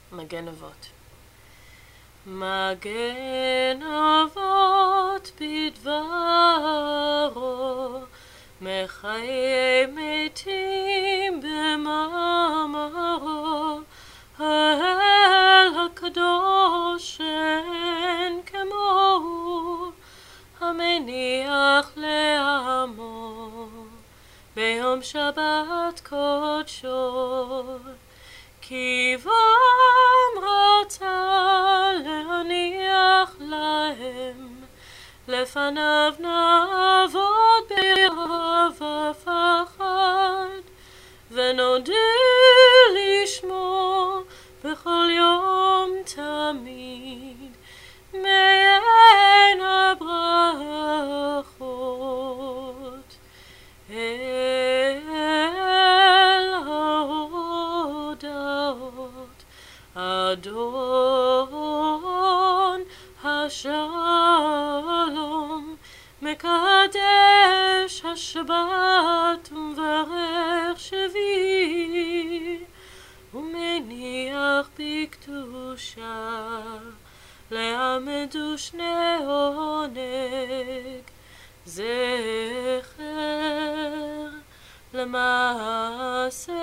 מגן אבות. מגן אבות בדברו, מחיי מתים במאמרו, האל הקדוש שאין כמוהו, המניח לעמו ביום שבת קודשו, כי בם רצה להניח להם, לפניו נעבוד ברעב ופחד, ונודה לשמו בכל יום תמיד, מעין הברכות אל ההודעות. אדון השלום מקדש השבת ומברך שביעי, ומניח בקדושה לעמדו שני עונג, זכר למעשה